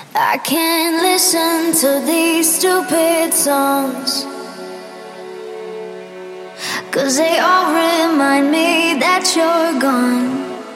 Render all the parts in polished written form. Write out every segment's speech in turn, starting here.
I can't listen to these stupid songs, 'cause they all remind me that you're gone.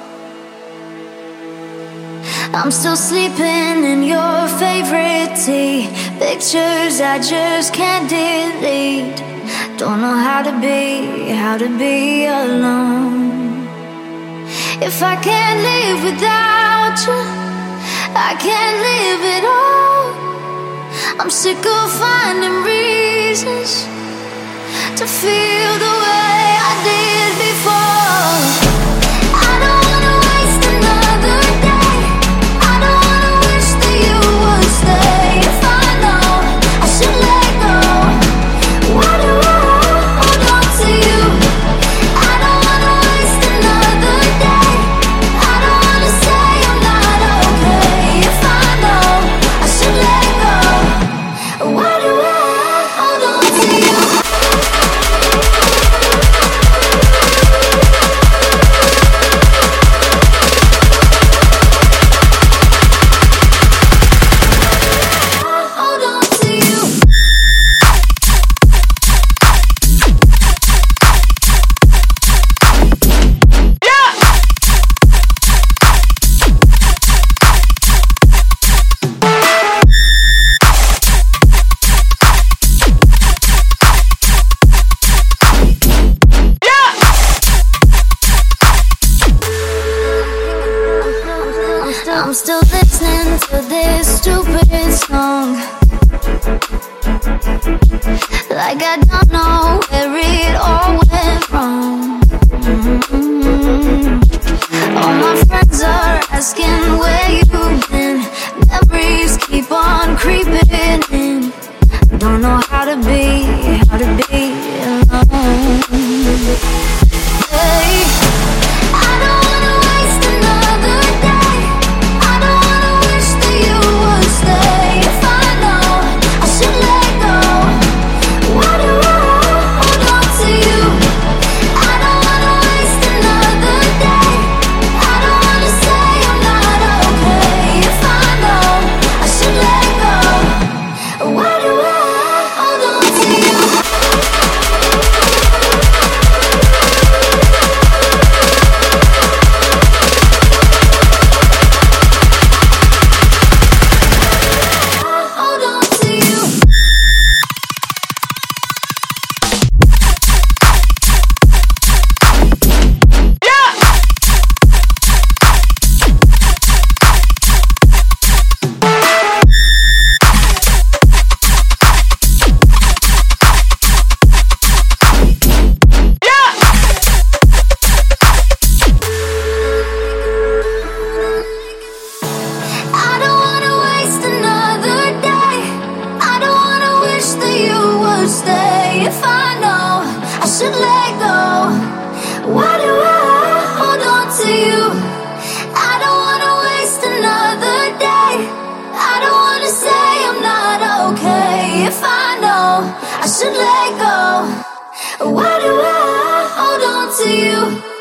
I'm still sleeping in your favorite tea, pictures I just can't delete. Don't know how to be alone. If I can't live without you, I can't live at all. I'm sick of finding reasons to feel the way I did before. I don't wanna waste another day. I don't wanna wish that you would stay. If I know I should let go, why do I hold on to you? I don't wanna waste another day. I don't wanna say I'm not okay. If I know I should let go, why do I hold on to you? Hold on to you. I'm still listening to this stupid song, like I don't know where it all went wrong. All my friends are asking where you've been. Memories keep on creeping in. Don't know how to be alone. Hey, I don't wanna waste another day. I don't wanna wish that you would stay. If I know I should let go, why do I hold on to you? I don't wanna waste another day. I don't wanna say I'm not okay. If I know I should let go, why do I hold on to you? Hold on to you. I don't wanna waste another day. I don't wanna wish that you would stay. If I know I should let go, why do I hold on to you? I don't wanna waste another day. I don't wanna say I'm not okay. If I know I should let go, why do I hold on to you?